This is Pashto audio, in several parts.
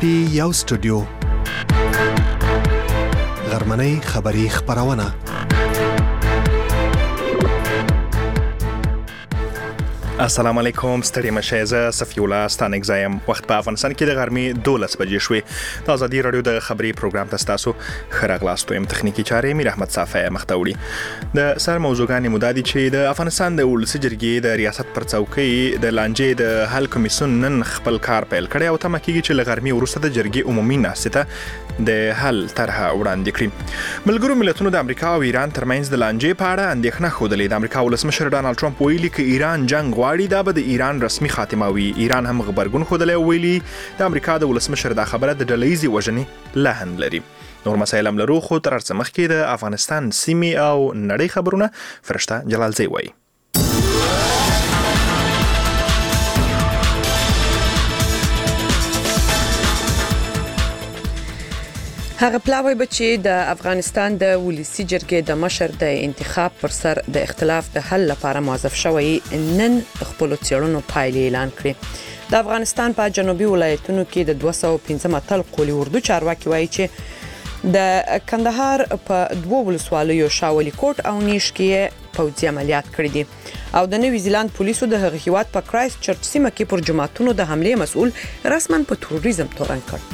پی یو سټوډیو غرمنۍ خبری خبرونه السلام علیکم ستړي مشه زه صفی الله ستانک زایم وخت په افغانستان کې د غرمې 12 بجې شوې د ازادي رادیو د خبري پروګرام تاسو خراغلاستو يم تخنیکی چارې میر احمد صافی مختوړي د سر موضوعګانی مدادي چې د افغانستان د ولسی جرګې د ریاست پر څوکۍ د لانجې د حل کمیسیون نن خپل کار پیل کړی او تمه کیږي چې لغرمې وروسته د جرګې عمومي ناسته د حل طرحه وړاندې کړي ملګرو ملتونو د امریکا او ایران ترمنځ د لانجې په اړه اندېښنه خوده د امریکا ولسمشر ډانلډ ټرمپ ویلي چې ایران جنگ غواړي دا به د ایران رسمي خاتمه وي ایران هم خبرګون خوده ویلي د امریکا د ولسمشر دا خبره د ډلهیزي وژنې لاهن لري نور مسایل هم لرو خو تر څه مخکې د افغانستان سیمې او نړۍ خبرونه فرشته جلالزی وایي هغه پلاوی بچي د افغانستان د ولسی جرګې د مشر د انتخاب پر سر د اختلاف د حل لپاره موظف شوی نن خپل څېړنو پایلې اعلان کړې د افغانستان په جنوبي ولایتونو کې د 215 اتل قولي اردو چارواکي وایي چې د کندهار په دوه ولسوالیو شاولي کوټ او نیش کې پوځي عملیات کړې دي او د نوی زیلاند پولیسو د هغه هیواد په کرایست چرچ سیمه کې پر جماعتونو د حمله مسؤل رسمن په تروریزم تورن کړ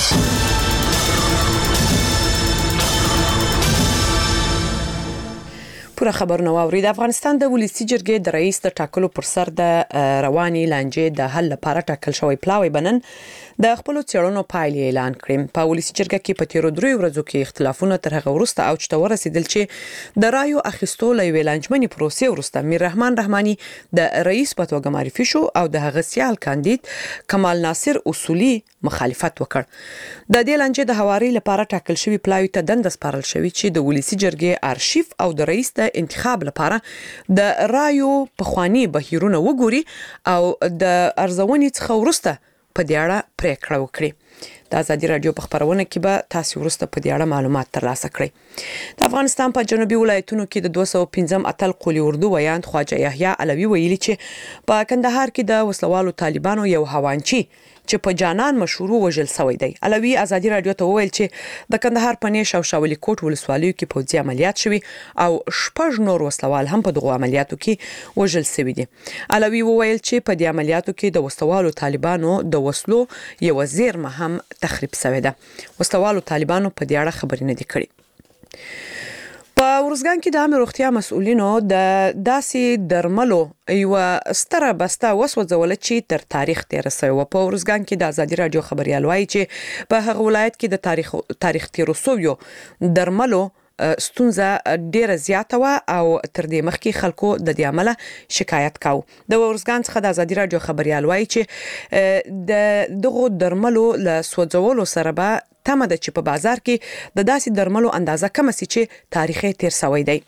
پوره خبرونه واوري د افغانستان د ولسی جرګې د رئیس د ټاکلو پر سر د رواني لانجې د حل لپاره ټاکل شوی پلاوی بنن د خپل څېړنو پایلې اعلان کړې په ولسی جرګه کې په تیرو درې ورځو کې اختلافونه تر هغه وروسته اوج ته ورسېدل چې د رایو اخیستو لوي لانجمنې پروسې وروسته میر رحمان رحماني د رئیس په توګه معرفي شو او د هغه سیال کاندید کمال ناصر اصولي مخالفت وکړ د دې لانجې د حواري لپاره ټاکل شوی پلاوی ته دند سپارل شوی چې د ولسی جرګې ارشیف او د رئیس د انتخاب لپاره د رایو په خواني بهیرونه وګوري او د ارزونې څخه وروسته په دې اړه پریکړه وکړي د ازادي رادیو په خبرونه کې به تاسو وروسته په دې اړه معلومات ترلاسه کړئ د افغانستان په جنوبي ولایتونو کې د 215 اتل قولي اردو ویاند خواجه یحیی علوی ویلي چې په کندهار کې د وسلوالو طالبانو یو هوانچی چې په جانان مشهور وژل شوی دی علوی ازادي رادیو ته وویل چې د کندهار په نیش او شاولي کوټ ولسوالیو کې پوځي عملیات شوي او شپږ نور وسلوال هم په دغه عملیاتو کې وژل شوي دي علوی وویل چې په دې عملیاتو کې د وسلوالو طالبانو د وسلو یو زیرمه هم تخریب شوې ده وسلوالو طالبانو په دې اړه خبرې نه دي کړې په ورزګان کې د عامه روغتیا مسؤلینو د داسې درملو یو ستره بسته وسوځول چې تر تاریخ تیر سوی په ورزګان کې د ازادي رادیو خبريال وایي چې په هغه ولایت کې د تاریخ تیر سوی درملو ستونزه ډیره زیاته و او تر دې مخکې خلکو د دې عمله شکایت کاو د ورزګان څخه د ازادي رادیو خبريال وایي چې د دغه درملو له سوځولو سره به تمه ده چې په بازار کې د داسې درملو اندازه کم سي چې تاریخي تیر سوی دی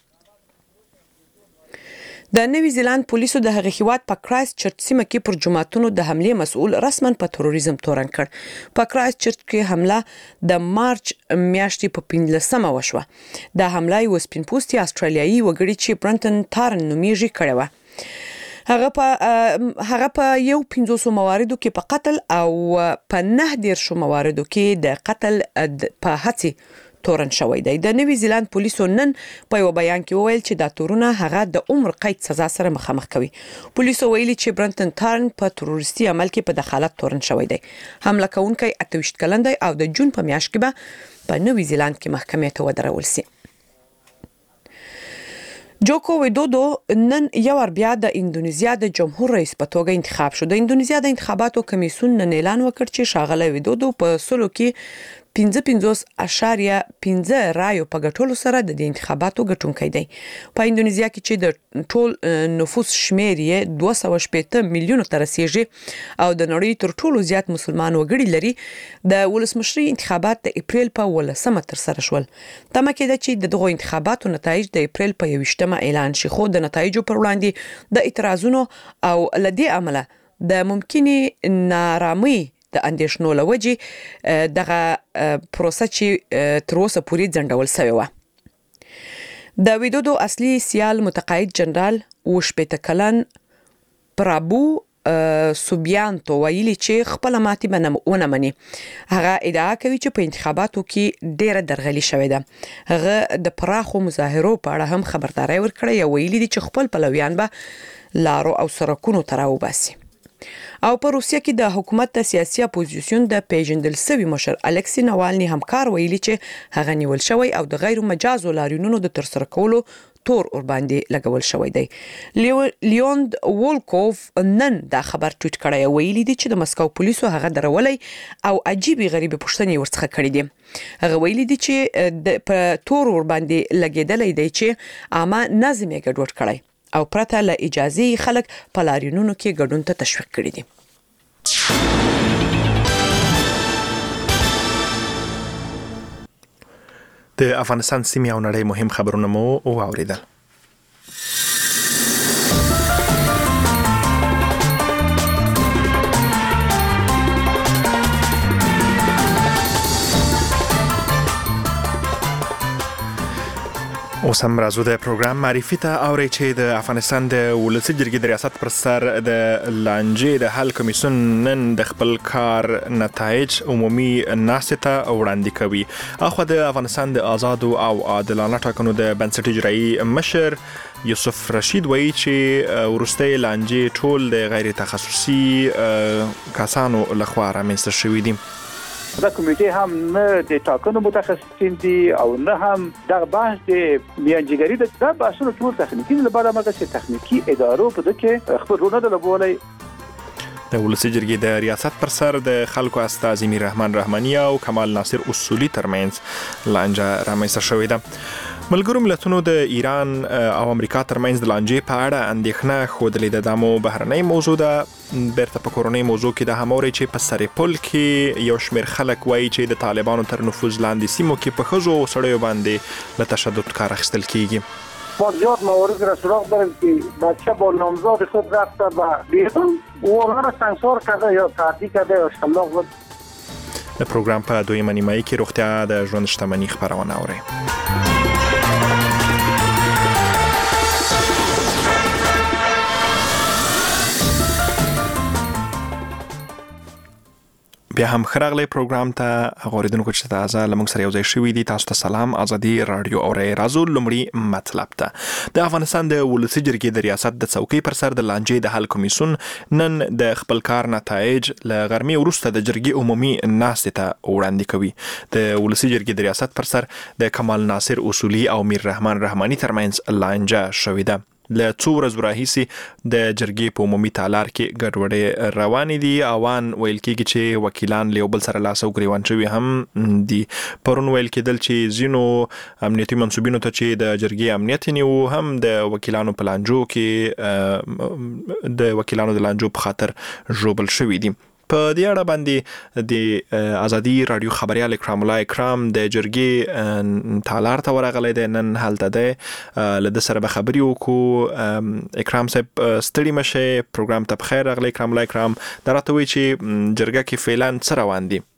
د نوی زیلاند پولیسو د هغه هیواد په کرایست چرچ سیمه کې پر جماعتونو د حمله مسؤل رسمن په تروریزم تورن کړ په کرایست چرچ کې حمله د مارچ میاشتې په 15مه وشوه د حمله یو سپینپوستي استرالیایي وګړي چې برنټن تارن نومیږي کړی و هغه په یو 500 مواردو کې په قتل او په 9 مواردو کې د قتل په هڅه تورن شوی دی د نوی زیلاند پولیسو نن په یو بیان کې وویل چې دا تورونه هغه د عمر قید سزا سره مخامخ کوي پولیسو ویلي چې برنټن تارن په تروریستي عمل کې په دخالت تورن شوی دی حمله کوونکی 28 کلن دی او د جون په میاشت کې به په نوی زیلاند کې محکمې ته ودرول شي جوکو ویدودو نن یو بیا د اندونیزیا د جمهور رئیس په توګه انتخاب شو د اندونیزیا د انتخاباتو کمیسیون نن اعلان وکړ چې ښاغلی ویدودو په سلو کې 55.5 رایو په ګټلو سره د انتخاباتو ګټونکی دی په اندونیزیا کې چې د ټول نفوس شمیر یې 280 میلیونو ته رسیږي او د نړۍ تر ټولو زیات مسلمان وګړي لري د ولسمشري انتخابات د اپریل په 18مه تر سره شول تمه کېده چې دغه انتخاباتو نتایج د اپریل په 21مه اعلان شي خو د نتایجو پر وړاندې د اعتراضونو او لدې عمله د ممکنه نارامي د اندیشنو لوجې دغه پروسه چې تر اوسه پورې ځنډول شوی و د ویدودو اصلي سیال متقاعد جنرال وشپېته کلن پرابو سوبیانتو ویلي چې خپل ماتي ونه مني. هغه ادعا کوي چې په انتخاباتو کې ډېره درغلي شوې ده. هغه د پراخو مظاهرو په اړه هم خبرداري ورکړې او ویلي دي چې خپل پلویان به لارو او سرکونو ته راوباسي. او په روسیه کې د حکومت د سیاسي اپوزیسیون د پیژندل سوي مشر الکسی ناوالني همکار ویلي چې هغه نیول شوی او د غیر مجازو لاریونونو د ترسره کولو تور ور باندې لګول شوی دی. لیوند وولکوف نن دا خبر ټویټ کړی ویلي دی چې د مسکو پولیسو هغه درولای او عجیبه غریبه پوښتنې ورڅخه کړې دي. هغه ویلي دی چې په تور ور باندې لګیدلې دی چې عامه نظم یې ګډوډ کړی او پرته له اجازه خلک په لاریونونو کې ګډون ته تشویق کړي دي. د افغانستان سیمې او نړۍ مهم خبرونه مو واوریدل. اوس هم راځو د پروګرام معرفي ته اوري چې د افغانستان د ولسی جرګې د ریاست پر سر د لانجې د حل کمیسیون نن د خپل کار نتایج عمومي ناستې ته وړاندې کوي. اخو د افغانستان د آزادو او عادلانه ټاکنو د بنسټ اجرایي مشر یوسف رشید وایي چې ورستۍ لانجې ټول د غیر تخصصي کسانو لخوا رامنځته شوې دي. دا کمیټه هم نه د ټاکنو متخصصین دي او نه هم د بحث د میانجیګری د بحثونو ټول تخنیکی لپاره مګر چې تخنیکی ادارو په دغه خبر رونه د لبولای. د ولسی جرګې د ریاست پر سر د خلکو استاد امیر رحمان رحماني او کمال ناصر اصولي ترمنځ لانجه رامنځته شوې ده. ملګرو ملتونو د ایران او امریکا ترمنځ د لانجې په اړه اندېښنه ښودلې ده. د مو بهرنۍ موضوع ده. بیرته په کورونی موضوع کې د هموري چې په سرپل کې یو شمېر خلک وایي چې د طالبانو تر نفوذ لاندې سیمو کې په خزو سړیو باندې له تشدد کار اخیستل کیږي. ما زیاد موارد را سراغ داریم که بچه با نامزاد خود رفته و بیرون و آنها را سنگسار کرده یا تعدی کرده یا شملاق بود. د پروګرام په دویمه نیمایي کې روغتیا د ژوند شتمنۍ خبرونه اوري. بیا هم خراغلی پروګرام ته غوړیدونکو چې تازه لمونږ سره یو ځای شوي دي. تاسو ته سلام. ازادي رادیو اوري. راځو لومړی مطلب ته. د افغانستان د ولسی جرګې د ریاست د څوکۍ پر سر د لانجې د حل کمیسیون نن د خپل کار نتایج له غرمې وروسته د جرګې عمومي ناستې ته وړاندې کوي. د ولسی جرګې د ریاست پر سر د کمال ناصر اصولي او امیر رحمان رحماني ترمنځ لانجه شوې ده. له څو ورځو راهیسې د جرګې په عمومي تالار کې ګډوډۍ روانې دي. اوان ویل کېږي چې وکیلان له بل سره لاس او ګریوان شوي هم دي. پرون ویل کېدل چې ځینو امنیتي منصوبینو ته چې د جرګې امنیت نیو هم د وکیلانو په لانجو کې د وکیلانو د لانجو په خاطر ژوبل شوي دي. په دې اړه باندې د ازادي رادیو خبريال اکرام الله اکرام د جرګې تالار ته ورغلی دی. نن هلته دی. له د سره به خبرې وکړو. اکرام صاحب ستړي مشه. پروګرام ته بخیر راغلی اکرام الله اکرام. دا راته وایي چې جرګه کې فعلا څه روان دي؟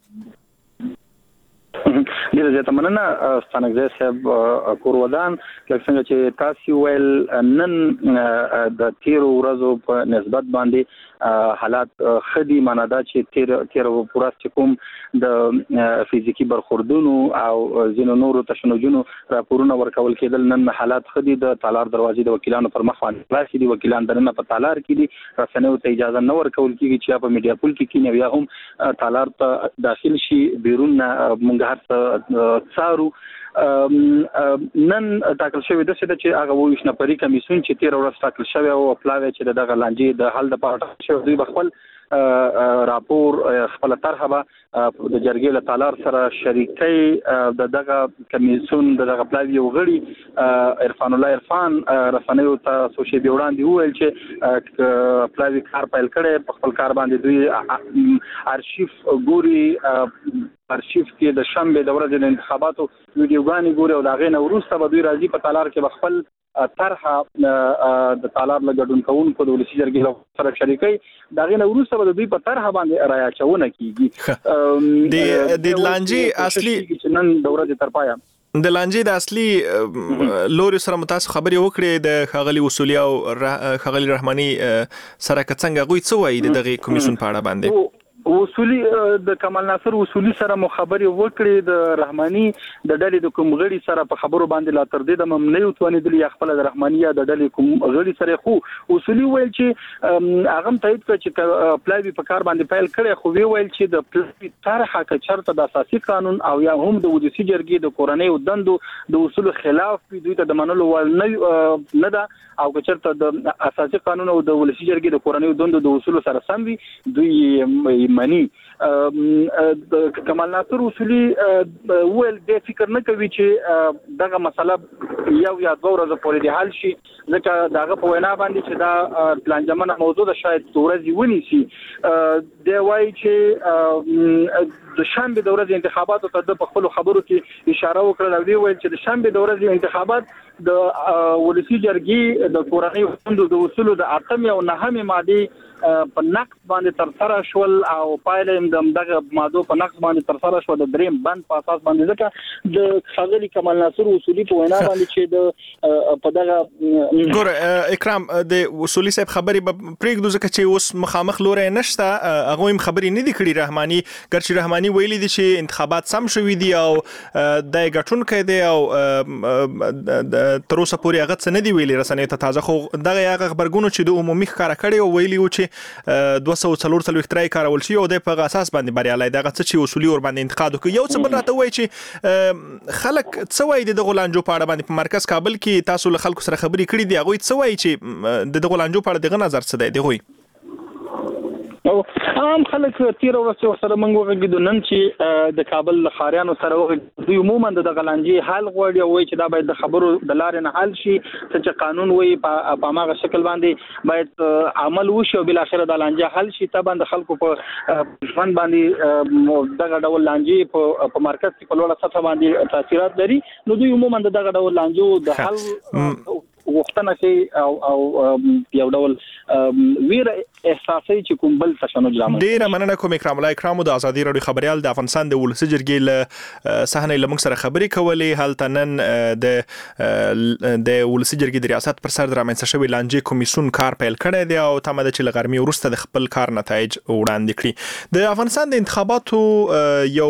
ډیره زیاته مننه ستانګزی صاحب کورودان. لکه څنګه چې تاسو ویل نن د تیرو ورځو په نسبت باندې حالات خدي مناده چې تیر پورا کوم د فزیکی برخوردونو او زینو نورو تشنجونو راپورونه ورکول کېدل. نن حالات خدي د تالار دروازې د وکیلانو پر مخ باندې خلاص دي. وکیلان درنه په تالار کې دي. رسنیو ته اجازه نه ورکول کېږي چې په میډیا پول کې کینې یا هم تالار ته داخل شي. بیرون مونږ هر څارو. نن ټاکل شوی د څه چې هغه وښ نفري کمیسیون چې 13 ورځې ټاکل شوی او پلاوی چې دغه لانجې د حل د پاره شوی دوی بخپل راپور خپل طرحه د جرګې له تالار سره شریکي دغه کمیسیون دغه پلاوی وغړي عرفان الله عرفان رسنیو ته سوشي بیوړاندې ویل چې پلاوی کار پیل کړي. په خپل کار باندې دوی ارشیف ګوري. ارشیف کې د شنبه د ورځې د انتخاباتو ویډیوګانې ګوري او دا غي نه وروسته به دوی راځي په تالار کې خپل طرحه د تالار لګډون کوونکو د ولسی جرګې سره شریکي. دا غي نه وروسته به دوی په طرحه باندې رايچونه کیږي. د لانجې اصلي نن د ورځې تر پایا د لانجې د اصلي لوري سره متاسف خبرې وکړې د ښاغلي اصولي او ښاغلي رحماني سره که څنګه هغوی څه وایي د دغې کمیسیون په اړه باندې؟ اصولي د کمال ناصر اصولي سره مخابري وکړي د رحماني د ډلې د کوم غړي سره په خبرو باندې لا تر دې د ممنوع توانیدل یا خپل د رحماني د ډلې کوم غړي سره خو اصولي ویل چې هغه تایید کړ چې پلان په کار باندې فایل کړي خو وی ویل چې د پلان طرحه ک چرته د اساسي قانون او یا هم د ولسی جرګې د کورنۍ دندو د اصول خلاف دوی ته د منلو ول نه ده او که چرته د اساسي قانون او د ولسی جرګې د کورنۍ دندو د اصول سره سم وي دوی منی کمال ناصر اصولي ویل د فکر نه کوي چې دغه مسله یو یا دوه ورځې پورې د حل شي ځکه دغه په وینا باندې چې دا پلانجمنه موضوع ده شاید ورځې ونیسي دی وایي چې د شنبه د ورځې انتخاباتو ته د خپل خبرو کې اشاره وکړه او دی ویل چې د شنبه د ورځې انتخابات د ولسی جرګې د کورنۍ دندو د اصول د 8 او 9 ماده په نقص باندې تر سره شول او پایله دغه ماده په نقص باندې تر سره شو د دریم بند په اساس باندې ځکه د ښاغلي کمال ناصر اصولي په وینا باندې چې د په دغه ګور اکرام د اصولي صاحب خبري پرېږدو ځکه چې اوس مخامخ لوري نشته هغه هم خبري نه دي کړی رحماني ګرچې رحماني ویلي دي چې انتخابات سم شوي دي او د غټونکو دی او تر اوسه پورې هغه څه نه دی ویلي رسنۍ ته تازه خو دغه هغه خبرګونو چې د عمومي ښکارا کړي او ویلي و چې 240 ترای کارول شي او د په اساس باندې بریالي دغه څه چې اصولي ور باندې انتقاد وکړي یو څه بل راته وایي چې خلک څه وایي د غولانجو په اړه باندې په مرکز کابل کې تاسو له خلکو سره خبري کړې دي هغه څه وایي چې د غولانجو په اړه دغه نظر څه دی دوی او عام خلک تیر ورځ سره موږ وګورئ نن چې د کابل خاریانو سره وګورئ دوی عموما د غلانجي حل غوړي او چې دا باید د خبرو د لارې نه حل شي چې قانون وي په هغه شکل باندې باید عمل وشي او بل اخر د لانجه حل شي ته باندې خلکو په ژوند باندې دغه ډول لانجي په مرکز کې په لوړه سطح باندې تاثیرات لري نو دوی عموما دغه ډول لانجو د حل وختونه کې او یو ډول ویره احساسي چې کوم بل تشنج لامل ډیر مننه کوم اکرام الله اکرام د ازادي رادیو خبريال د افغانستان د ولسی جرګې له صحنه لمغ سره خبري کولې حال تنن د ولسی جرګې د ریاست پر سر درامنځ شوی لانجې کمیسیون کار پیل کړی دی او تمه ده چې لغرمي ورسته د خپل کار نتایج وړاندې کړي د افغانستان د انتخاباتو یو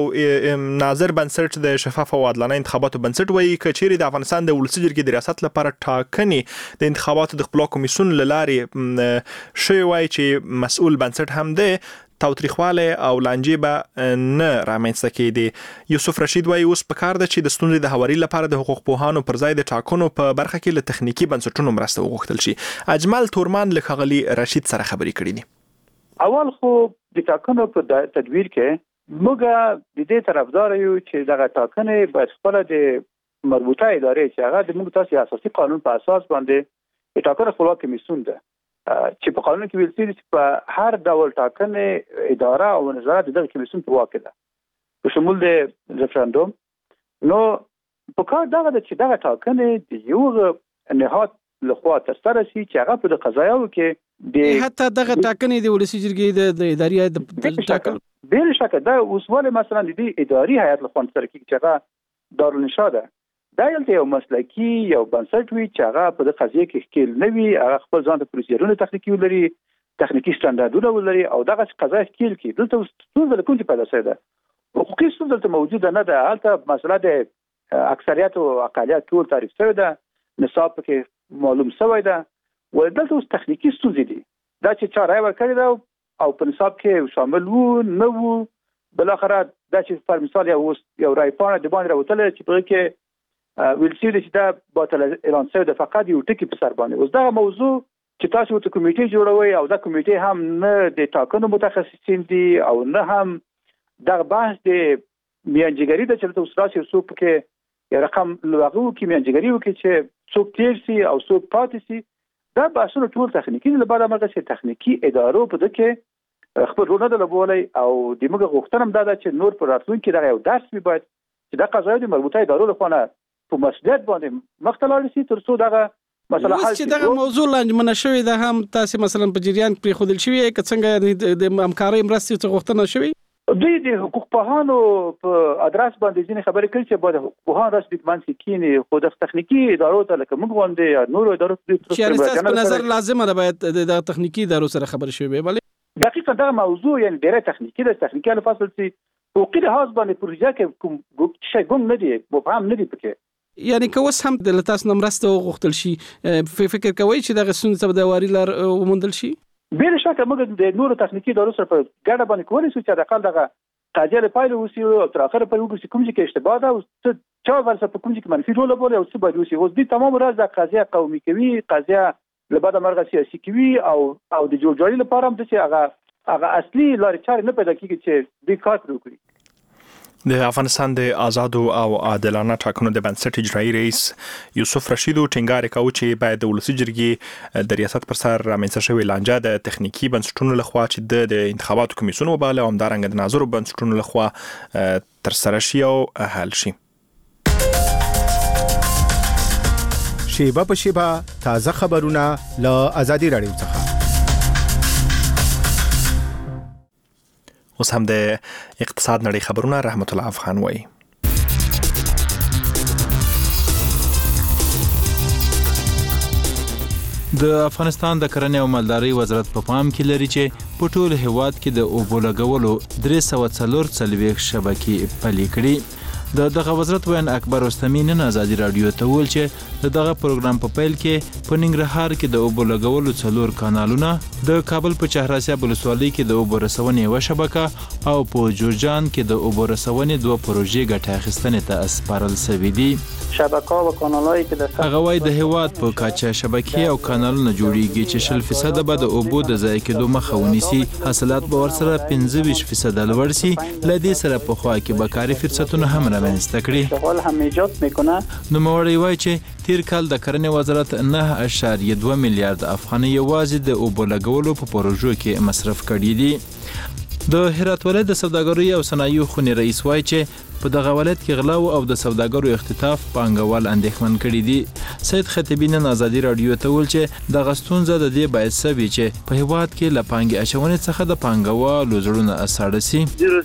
ناظر بنسټ د شفاف او عادلانه انتخاباتو بنسټ وایي چې د افغانستان د ولسی جرګې د ریاست لپاره ټاکنې د انتخاباتو د خپل کمیسیون لارې شوی وایي چې مسؤل بنسټ هم دی تاوتریخواله او لانجې به نه رامنځته کېدي یوسف رشید وایي اوس په کار ده چې د ستونزې د هواري لپاره د حقوق پوهانو پر ځای د ټاکنو په برخه کې له تخنیکی بنسټونو مرسته وغوښتل شي اجمل تورمان له ښاغلي رشید سره خبرې کړې دي اول خو د ټاکنو په تدویر کې موږ د دې طرفدار یو چې دغه ټاکنې باید خپل د مربوطه ادارې چې هغه د موږ تاسو اساسي قانون په اساس باندې ټاکنه خپلواک کمیسیون ده چې په قانون کې ویل شوی چې په هر ډول ټاکنې اداره او نظارت د کمیسیون په واک ده په شمول د ریفرندوم نو په کار دغه چې دغه ټاکنې د یو نهاد لخوا ترسره شي چې هغه په قضایاو کې د حتی دغه ټاکنې د ولسی جرګې د اداري د ټاکل بل شکه دا اوسواله مثلا د اداري هیئت لخوا ترسره کیږي چې هغه دارالانشا ده دا یو مسلکی یو بنسټ وی چې هغه په قضیه کې ښکیل نه وي هغه خپل ځان ته پروسیجرونه تخنیکی ولري تخنیکی ستاندردونه ولري او دغه قضیه ښکیل کی دلته څه کوم چې پیدا شوی ده حقوقي څه موجوده نه ده البته مسله د اکثریت او اقلیت ټول تعریف شوی ده نصاب کې معلوم شوی ده ولدلته اوس تخنیکی ستونزې دي دا چې چا رای ورکړی ده او په نصاب کې شامل وو نه وو بل اخر دا چې پر مثال یو رای پانه د باندې راوتل چې په کې ویل شي چې دا باطل اعلان شوی د فقط یو ټکی په سر باندې اوس دا موضوع چې تاسو ته کمیټه جوړوي او دا کمیټه هم نه د ټاکنو متخصصین دي او نه هم دا بحث د میانجیګری د چلته اوس راشي څوک کې رقم لغو کې میانجیګری وکړي چې څوک تیر سي او څوک پاتې سي دا بحثونه ټول تخنیکی نه بعد امر چې تخنیکی ادارو په دغه خپل رول نه لګولای او د موږ غوښتنه ده چې نور پر راتلونکي دا یو درس وي باید چې دا قضایا د مربوطه ادارو لخوا په مسؤلیت باندې مختلف شي تر څو دغه مسله حل شي چې دغه موضوع لنډمنه شوی ده هم تاسو مثلا په جریان پر خودل شوی که څنګه د همکارۍ مرستې ته غوښتنه شوی دوی د حقوق پوهانو په ادرس باندې ځینې خبرې کوي چې باید حقوق پوهان راسي د منځ کې کینی خو د تخنیکی ادارو ته لکه موږ باندې یا نور ادارو ته چې تاسو په نظر لازمه ده باید د تخنیکی ادارو سره خبرې شوي بل دقیقاً دا موضوع یعنی ډېر تخنیکی د تخنیکی له فصل سي حقوقي لحاظ باندې پروژه کې کوم شي ګم نه دی مفهوم نه دی پکې یعنی که اوس هم د تاسو نمرسته غوښتل شي فکر کوي چې د غسون ته د واری لار ومندل شي بل شکه موږ د نورو تخنیکی ادارو سره په ګډه باندې کولی شو چې د اقل دغه قضیه له پایله وسی او تر اخره په وګورئ کوم چې اشتباه ده او چا ورسره په کوم چې منفي رول بوله او څه باید وسی اوس دې تمام راز د قضیه قومي کوي قضیه له بعد مرغه سیاسي کوي او د جوړجاړي لپاره هم چې هغه اصلي لارې چارې نه پیدا کیږي چې دې کار وکړي. د افغانستان د آزادو او عادلانه ټاکنو د بنسټ اجرایي رئیس یوسف رشید ټینګار کاوه چې باید د ولسي جرګې د ریاست پر سر رامنځته شوی لانجه د تخنیکی بنسټونو لخوا چې د انتخاباتو کمیسیون وباله او همدارنګه د ناظرو بنسټونو لخوا تر سره شي او حل شي. شیبه په شیبه تازه خبرونه له آزادي رادیو څخه. اوس هم د اقتصاد نړۍ خبرونه رحمت الله افغان وایي. د افغانستان د کرنې او مالدارۍ وزارت په پام کې لري چې په ټول هیواد کې د اوبو لګولو 344 شبکې پلي کړي. دغه وزارت وین اکبر رستمی نن آزادي رادیو ته ویل چې دغه پروګرام په پیل کې په ننګرهار کې د اوبو لګولو 4 کانالونه، د کابل په چهاراسیاب ولسوالۍ کې د اوبو رسونې یوه شبکه او په جوزجان کې د اوبو رسونې 2 پروژې ګټه اخیستنې ته سپارل شوي دي. شبکه او کانالایی که د هغه وايي د هیواد په کاچه شبکې او کانالونه جوړیږي چې 60% به د اوبو د ضایع کېدو مخه ونیسي. حاصلات به ورسره 25% لوړ سي. له دې سره په خوا کې به کاري فرصتونه هم رامنځته کړي. شغل هم ایجاد میکنه. نوموړی وایي چې تیر کال د کرنې وزارت 9.2 میلیارد افغانۍ یوازې د اوبو لګولو په پروژو کې مصرف کړي دي. د هرات ولایت د سوداګرۍ او صنایعو خونې رئیس وایي چې په دغه ولایت کې غلاو او د سوداګرو اختطاف پانګوال اندېښمن کړي دي. سید خطیبي نن آزادي رادیو ته ویل چې دغه ستونزه د دې باعث شوې چې په هیواد کې له پانګې اچونې څخه د پانګوالو زړونه ساړه سي.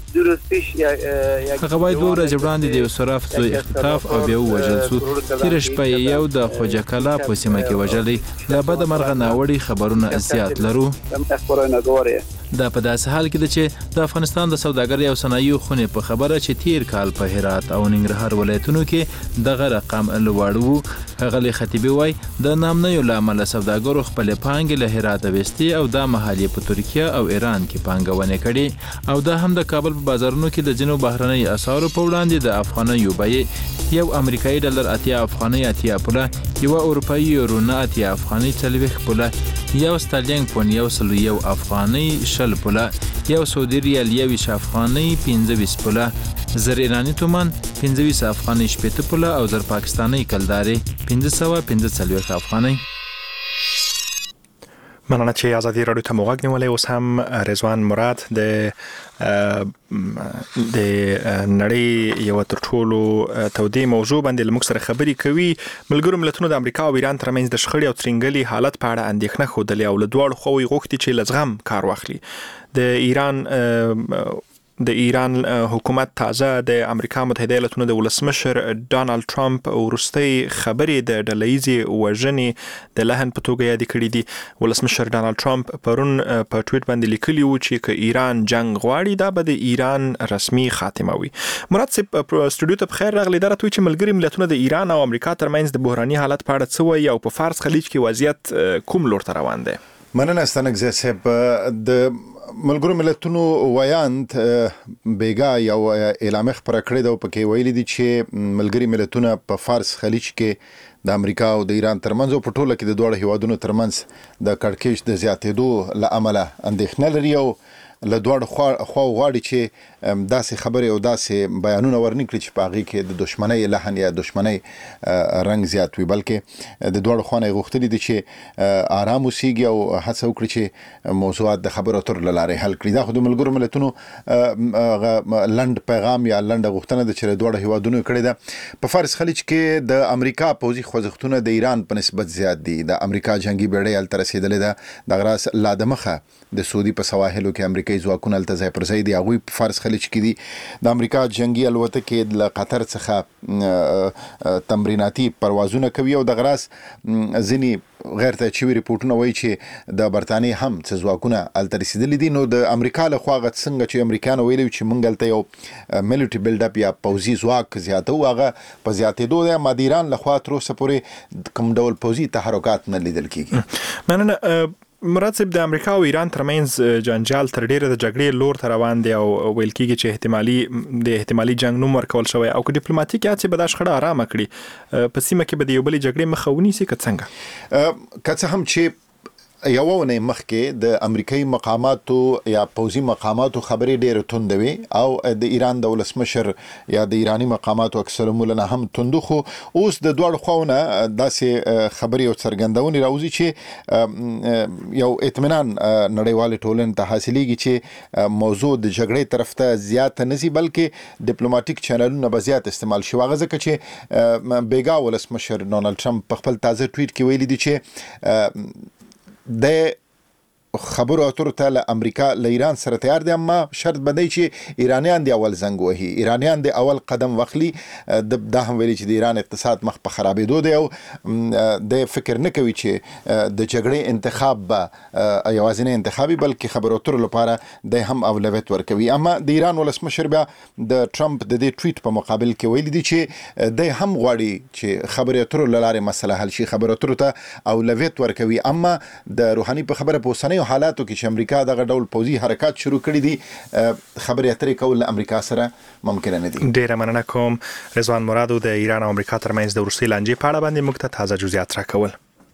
هغه وایي 2 ورځې وړاندې د یو صراف زوی اختطاف او بیا ووژل شو. تېره شپه یو د خوجه کلا په سیمه کې وژلی. له بده مرغه ناوړي خبرونه زیات لرو. دا په داسې حال کې ده چې د افغانستان د سوداګرۍ او صنایعو خونې په خبره چې تیر کال په هرات او ننګرهار ولایتونو کې دغه رقم لوړ و. ښاغلي خطیبي وایي د نامنیو له امله سوداګرو خپلې پانګې له هراته ویستې او دا مهال یې په ترکیه او ایران کې پانګونې کړي او دا هم د کابل په بازارونو کې د ځینو بهرنۍ اسعارو په وړاندې د افغانیو بیې یو امریکایي ډالر 80 افغانۍ 80 پوله، یو اروپایي یورو 80 افغانۍ 40 پوله، یو سترلینګ پوند 101 افغانۍ 60 پوله، یو سعودي ریال 1 افغانۍ 15 پوله، زر ایرانی تومان 15 افغانۍ 80 پوله او زر پاکستاني کلداري 545 افغانۍ. مننه چې آزادي رادیو ته موږ نیولې. اوس هم رضوان مراد د نړۍ یو تر ټولو تودې موضوع باندې لموږ سره خبرې کوي. ملګرو ملتونو د امریکا او ایران ترمنځ د شخړې او ترنګلي حالت په اړه اندېښنه ښودلې او له دواړو خواوې غوښتي چې له زغم کار واخلي. د ایران حکومت تازه د امریکا متحده ایالاتونو د ولسمشر ډانلډ ټرمپ وروستۍ خبرې د ډلهییزې وژنې د لحن په توګه یادې کړې دي. ولسمشر ډانلډ ټرمپ پرون په ټویټ باندې لیکلي وو چې که ایران جنگ غواړي دا به د ایران رسمي خاتمه وي. مراد صاحب په استودیو ته بخیر راغلی. دا راته چې ملګري ملتونه د ایران او امریکا ترمنځ د بحراني حالت په اړه څه وایي او په فارس خلیج کې وضعیت کوم لور ته روان دی؟ مننه ستانګزی صاحب. د ملګرو ملتونو ویاند بیګا یو اعلان خبره کړې ده او پکې ویلي دي چې ملګري ملتونه په فارس خلیج کې د امریکا او د ایران ترمنځ او په ټوله کې د دوه هیوادونو ترمنځ د کړکېچ د زیاتېدو له امله اندېښنه لري او له دوه خوا غواړي چې داسې خبرې او داسې بیانونه ورنکړي چې په هغې کې د دشمنۍ لحن یا دشمنۍ رنګ زیات وي، بلکې د دوه خوا نه غوښتلي دي چې آرام اوسیږي او هڅه وکړي چې موضوعات د خبرو اترو له لارې حل کړي. دا خو د ملګرو ملتونو لنډ پیغام یا لنډه غوښتنه ده چې دوه هیوادونو کړې ده. په فارس خلیج کې د امریکا پوځي خوځښتونه د ایران په نسبت زیات دي. د امریکا جنگي بیړۍ هلته رسیدلې ده. د غراس لا د مخه د سعودي په سواحلو کې امریکایي ځواکونه هلته ځای پر ځای دي. هغوی په فارس خلیج کې دي. د امریکا جنگي الوتکې له قطر څخه تمریناتي پروازونه کوي او د غراس ځینې غیر تأکیدي ریپورتونه وایي چې د برتانیې هم څه ځواکونه هلته رسیدلي دي. نو د امریکا له خوا څنګه چې امریکایانو ویلي چې موږ هلته یو ملیټري بلډ اپ یا پوځي ځواک زیاتو، هغه په زیاتېدو دی. اما د ایران له خوا تر اوسه پورې کوم ډول پوځي تحرکات نه لیدل کېږي. مننه. مراد صاحب، د امریکا او ایران ترمنځ جنجال تر ډیره د جګړې لور ته روان دی او ویل کېږي چې احتمالي جنگ نوم ورکول شوی او که ډیپلوماټیک هڅې به دا شخړه آرامه کړي، په سیمه کې به د یو بلې جګړې مخه ونیسي که څنګه؟ که څه هم چې یو ونه مخکې د امریکایي مقاماتو یا پوځي مقاماتو خبرې ډېرې توندوي او د ایران د ولسمشر یا د ایرانی مقاماتو اکثرمونه هم توندو، خو اوس د دوړ خوونه داسې خبرې او څرګندونې راوځي چې یو اطمینان نړیوال ټولنې ته حاصلېږي چې موضوع د جګړې طرف ته زیات نه ځي بلکې ډیپلوماټیک چینلونه به زیات استعمال شي. هغه ځکه چې بیګا ولسمشر ډونالد ټرمپ په خپل تازه ټویټ کې ویلي دي چې د خبرو اترو ته له امریکا له ایران سره تیار دي، اما شرط بدی چې ایرانیان دی اول زنګ وهي، ایرانیان دی اول قدم واخلي. دا هم ویلي چې د ایران اقتصاد مخ په خرابېدو دی او د فکر نه کوي چې د جګړې انتخاب به یوازینی انتخابي بلکې خبرو اترو لپاره د هم اولویت ورکوي. اما د ایران ولسمشر بیا د ټرمپ د دې ټویټ په مقابل کې ویلي دي چې د هم غواړي چې خبرو اترو لاره مسله حل شي، خبرو اترو ته اولویت ورکوي. اما د روحاني په خبره په اوسنیو حالاتو کې چې امریکا دغه ډول پوځي حرکات شروع کړي دي، خبرې اترې کول له امریکا سره ممکن نه دي. ډیره مننه کوم رضوان مرادو د ایران او امریکا ترمنځ د وروستۍ لانجې په اړه باندې موږ ته تازه جزئیات راکول.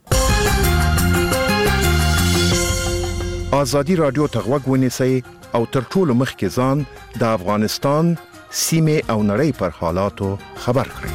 ازادي رادیو ته غوږ ونیسئ او تر ټولو مخکې ځان د افغانستان سیمې او نړۍ پر حالاتو خبر کړئ.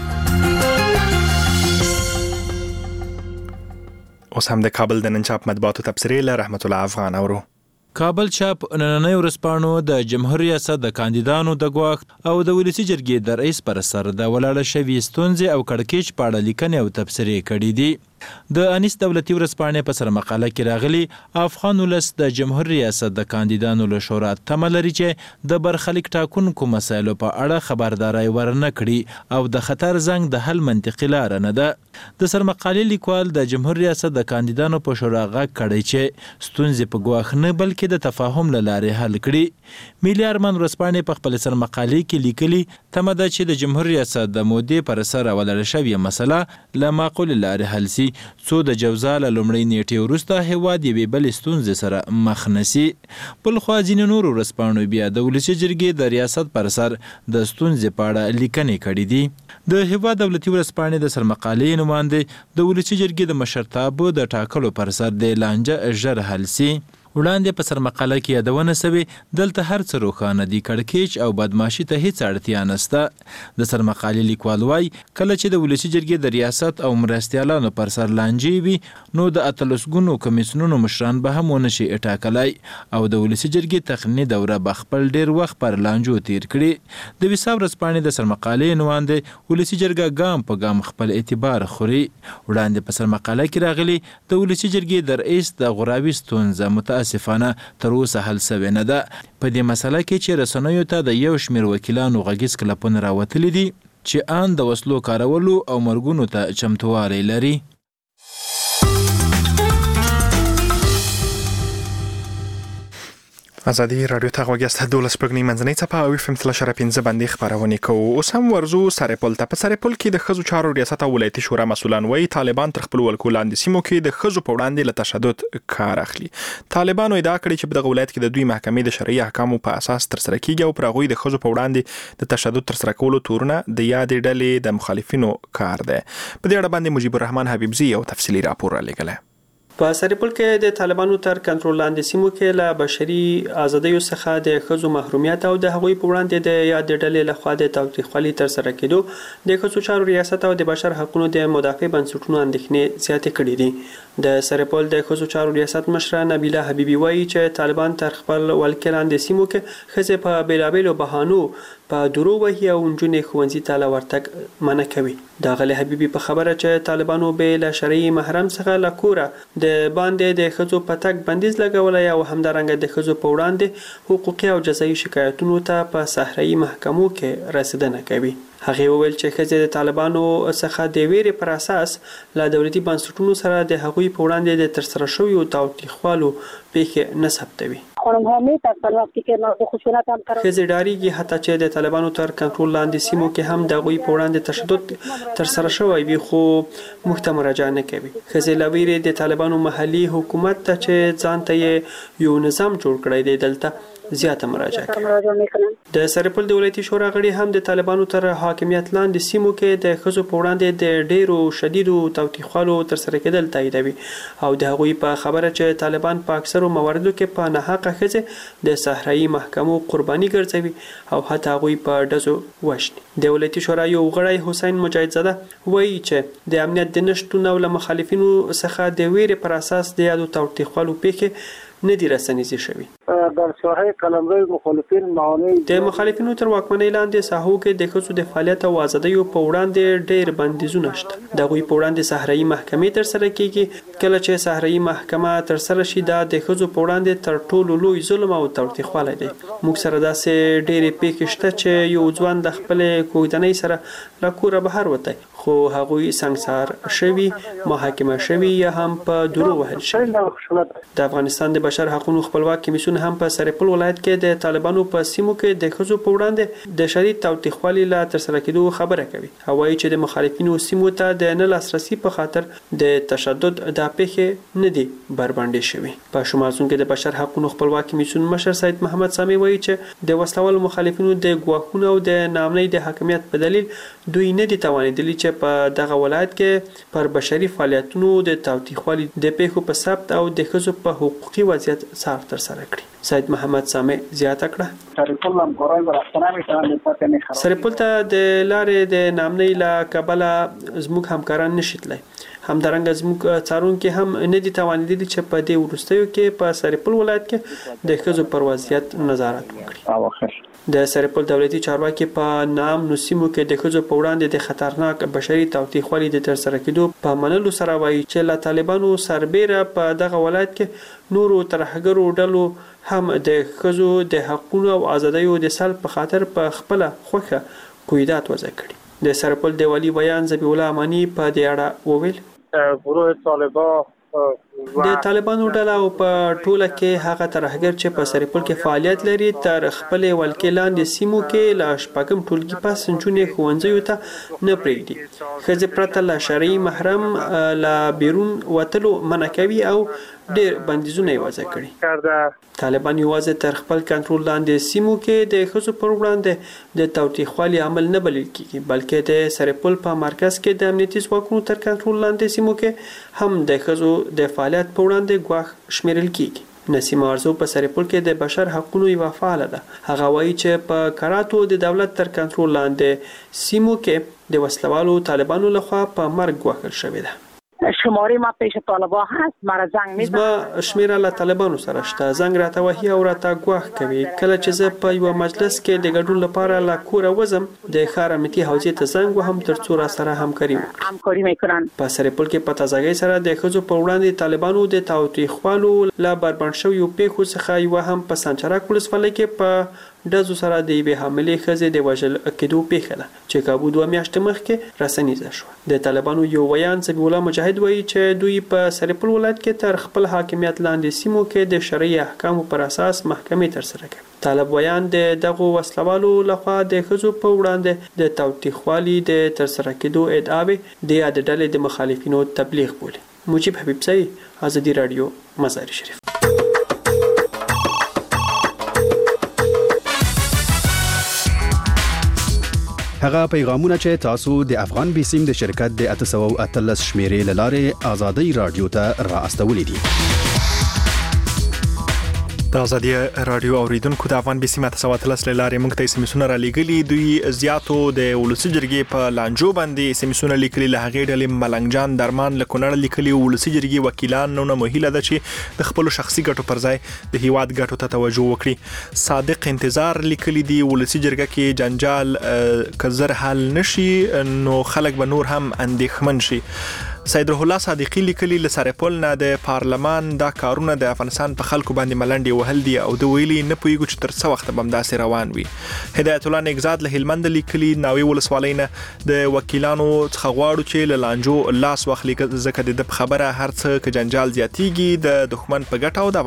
اوس هم د کابل د نن چاپ مطبوعاتو تبصرې له رحمت الله افغان اورو. کابل چاپ نننۍ ورځپاڼو د جمهور ریاست د کاندیدانو د ګواښ او د ولسي جرګې د رئیس پر سر د ولاړه شوې ستونزې او کړکېچ په اړه لیکنې او تبصرې کړي دي. د انیس دولتي ورځپاڼې په سر مقاله کې راغلي افغان ولس د جمهور ریاست د کاندیدانو له شورا تمه لري چې د برخلیک ټاکونکو مسایلو په اړه خبرداری ورنه کړي او د خطر زنګ د حل منطقي لاره نه ده. د سرمقالې لیکوال د جمهور ریاست د کاندیدانو په شورا غږ کړی چې ستونزې په ګواښ نه بلکې د تفاهم له لارې حل کړي. ملي ارمان ورځپاڼې په خپل سرمقالې کې لیکلي تمه ده چې د جمهور ریاست د مودې پر سر ولاړه شوې مسله له معقولې لارې حل سي، څو د جوزا له لومړۍ نیټې وروسته هیواد یوې بلې ستونزې سره مخ نه سي. بلخوا ځینې نورو ورځپاڼو بیا د ولسي جرګې د ریاست پر سر د ستونزې په اړه لیکنې کړي دي. د هیواد دولتي ورځپاڼې د سرمقالې نماینده د ولسي جرګې د مشرتابه د ټاکلو پر سر د لانجه ژر حل سي. وړاندې په سرمقاله کې یادونه سوې دلته هر څه روښانه دي، کړکېچ او بدماشي ته هیڅ اړتیا نشته. د سرمقالې لیکوال وایي کله چې د ولسي جرګې د ریاست او مرستیالانو پر سر لانجې وي نو د 13 کمیسیونونو مشران به هم ونه شي ټاکلی او د ولسي جرګې تخني دوره به خپل ډیر وخت پر لانجو تیر کړي. د وساب ورځپاڼې د سرمقالې نماینده ولسي جرګه ګام په ګام خپل اعتبار خوري. وړاندې په سرمقاله کې راغلي د ولسي جرګې د رئیس د غراوي ستونزه متاسفانه تر اوسه حل شوې نه ده. په دې مسله کې چې رسنیو ته د یو شمېر وکیلانو غږیز کلپونه راوتلي دي چې ان د وسلو کارولو او مرګونو ته چمتووالی لري. ازادي رادیو ته غوږیاست. 12 پګنی منځنۍ څپه او FM 3.15 باندې خبرونه کوو. اوس هم ورزو سرپل ته. په سرپل کې د خزو چارو ریاست او ولایتي شورا مسولان وایي طالبان تر خپل ولکو لاندې سیمو کې د خزو په وړاندې له تشدد کار اخلي. طالبانو ادعا کړې چې په دغه ولایت کې د دوی محکمې د شرعي احکامو په اساس تر سره کیږي او پر هغوی د خزو په وړاندې د تشدد تر سره کولو تورونه د یادې ډلې د مخالفینو کار دی. په دې اړه باندې مجيب الرحمن حبیبزي یو تفصیلی راپور را لېږلی. په سرپل کې د طالبانو تر کنټرول لاندې سیمو کې له بشري ازادیو څخه د ښځو محرومیت او د هغوی په وړاندې د یاد ډلې لخوا د تاوتریخوالي تر سره کېدو د ښځو چارو ریاست او د بشر حقوقو د مدافع بنسټونو اندېښنې زیاتې کړې دي. د سرپل د ښځو چارو ریاست مشره نبیله حبیبي وایي چې طالبان تر خپل ولکې لاندې سیمو کې ښځې په بیلابیلو بهانو په درو وهي او نجونې ښوونځي ته له ورتګ منع کوي. داغله حبيبي په خبره چې طالبانو به له شرعي محرم څخه له کوره د باندې د ښځو په تګ بندیز لګولای او همدارنګه د ښځو په وړاندې حقوقي او جزایي شکایتونو ته په صحرایي محکمو کې رسیدنه کوي. هغه وویل چې ښځې د طالبانو څخه د ویرې پر اساس له دولتي بنسټونو سره د هغوی په وړاندې د ترسره شویو تاوتریخوالو پیښې نه ثبتوي. ښځې ډاریږي حتی چې د طالبانو تر کنټرول لاندې سیمو کې هم د هغوی په وړاندې تشدد ترسره شوی وي خو موږ ته مراجعه نه کوي. ښځې له ویرې د طالبانو محلي حکومت ته چې ځان ته یو نظام جوړ کړی دی دلته زیاته مراجعه کوي. د سرپل د ولایتي شورا غړي هم د طالبانو تر حاکمیت لاندې سیمو کې د ښځو په وړاندې د ډیرو شدیدو تاوتریخوالو ترسره کېدل تاییدوي او د هغوی په خبره چې طالبان په اکثرو مواردو کې په ناحقه ښځې د صحرایي محکمو قرباني ګرځوي او حتی هغوی په ډزو وژني. د ولایتي شورا یو غړی حسین مجاهد زاده وایي چې د امنیت د نشتون او له مخالفینو څخه د ویرې پر اساس د یادو تاوتریخوالو پیښې نه دي رسنیزي شوي. در ساحه قلمرو مخالفین معانی د مخالفینو تر واکمنۍ لاندې ساحو کې د ښځو د فعالیت او آزادیو په وړاندې ډېر بندیزونه شته. د هغوی په وړاندې صحرایي محکمې ترسره کیږي. کله چې صحرایي محکمه ترسره شي دا د ښځو په وړاندې تر ټولو لوی ظلم او تاوتریخوالی دی. موږ سره داسې ډېرې پیښې شته چې یو ځوان د خپلې کوږدنۍ سره له کوره بهر وتی خو هغوی سنګسار شوي، محاکمه شوي یا هم په درو وهل شوي. د افغانستان د بشر حقوقو خپلواک کمیسیون هم په سرپل ولایت کې د طالبانو په سیمو کې د ښځو په وړاندې د شدید تاوتریخوالي لا ترسره کېدو خبره کوي. هوایي چې د مخالفینو سیمو ته د نه لاسرسي په خاطر د تشدد د پیښې نه دي بربنډې شوي. په شمال کې د بشر حقوقو خپلواک کمیسیون مشر سید محمد سامي وایي چې د وسلوال مخالفینو د ګواښونو او د ناامنۍ د حاکمیت په دلیل دوی نه دي توانیدلي چې په دغه ولایت کې پر بشري فعالیتونو د تاوتریخوالي د پیښو په ثبت او د ښځو په حقوقي وضعیت څار ترسره کړي. سید محمد سامي زیاته کړه سرپل ته د لارې د نامنۍ له کبله زموږ همکاران نشي تللی. همدارنګه زموږ څارونکي هم نه دي توانیدلي چې په دې وروستیو کې په سرپل ولایت کې د ښځو پر وضعیت نظارت وکړي. د سرپل دولتي چارواکي په نام نسیمو کې د ښځو په وړاندې د خطرناک بشري تاوتریخوالي د ترسره کېدو په منلو سره وایي چې له طالبانو سربیره په دغه ولایت کې نورو ترهګرو ډلو هم د ښځو د حقوقو او آزادیو د سلب په خاطر په خپل خوخه قیودات وضع کړي. د سرپل د والی بیان ذبیح الله امانی په دې اړه وویل گروه طالبان د طالبانو ډله او په ټوله کې هغه ترهګر چې په سرپل کې فعالیت لري تر خپل ولکې لاندې سیمو کې لا شپږم ټولګي پاس نجونې ښوونځیو ته نه پرېږدي. ښځې پرته له شرعي محرم له بیرون وتلو منع کوي او ډېر بندیزونه یې وضع کړي. طالبان یوازې تر خپل کنټرول لاندې سیمو کې د ښځو پر وړاندې د تاوتریخوالي عمل نه بلل کیږي بلکې د سرپل په مرکز کې د امنیتي ځواکونو تر کنټرول لاندې سیمو کې هم د ښځو د فعالیت په وړاندې ګواښ شمیرل کیږي. نسیمه ارزو په سرپل کې د بشر حقوقو یو فعال ده. هغه وایي چې په کراتو د دولت تر کنټرول لاندې سیمو کې د وسلوالو طالبانو لخوا په مرګ ګواښل شوې ده. شماره ما پیش طالبان هست مرا زنگ میزنه ما شمیره له طالبانو سره شته زنګ راته وهي او راته ګواښ کوي. کله چې زه په یو مجلس کې د ګډون لپاره له کوره وزم د ښار امنیتي حوزې ته زنګ وهم ترڅو را سره همکاري میکنن. په سرپل کې په تازګۍ سره د ښځو په وړاندې طالبانو د تاوتریخوالو لا بربنډ شویو پیښو څخه یو هم په سنچرک ولسوالۍ کې په ډزو سره د یوې حاملې ښځې د وژل کېدو پیښه ده چې کابو 2 میاشتې مخکې رسنیزه شوه. د طالبانو یو ویان ذبیح الله مجاهد وایي چې دوی په سرپل ولایت کې تر خپل حاکمیت لاندې سیمو کې د شرعي احکامو پر اساس محکمې ترسره کوي. طالب ویان د دغه وسلوالو لخوا د ښځو په وړاندې د تاوتریخوالي د ترسره کېدو ادعاوې د یاد ډلې د مخالفینو تبلیغ بولي. مجيب حبیب سعید، آزادی رادیو، مزار شریف. هغه پیغامونه چې تاسو د افغان بیسیم د شرکت د 813 شمیرې لاره آزادی رادیو ته را استولې دي. د ازادي رادیو اوریدونکو د افغان بي سي ماته سواتلس لارې موږ ته سمسونه را لګلي دوی زیاتو د ولسی جرګې په لانجو باندې سمسونه لیکلي له هغې ډلې ملنګ جان درمان له کونړ لیکلي ولسی جرګې وکیلان نو مهیله ده چې د خپل شخصي ګټو پر ځای د هیواد ګټو ته توجه وکړي. صادق انتظار لیکلي دی ولسی جرګه کې جنجال کزر حل نشي نو خلک به نور هم اندېښمن شي. سید روح الله صادقی لیکلي له سرپل نه د پارلمان دا کارونه د افغانستان په خلکو باندې ملنډي وهل دي او د ویلي نه پویګو چې تر څو وخت به داسې روان وي. هدایت الله نگزاد له هلمند لیکلي ناوی ولسوالۍ نه د وکیلانو څخه غواړو چې له لانجو لاس واخلي ځکه د خبره هر څه ک جنجال زیاتیږي د دښمن په ګټه او د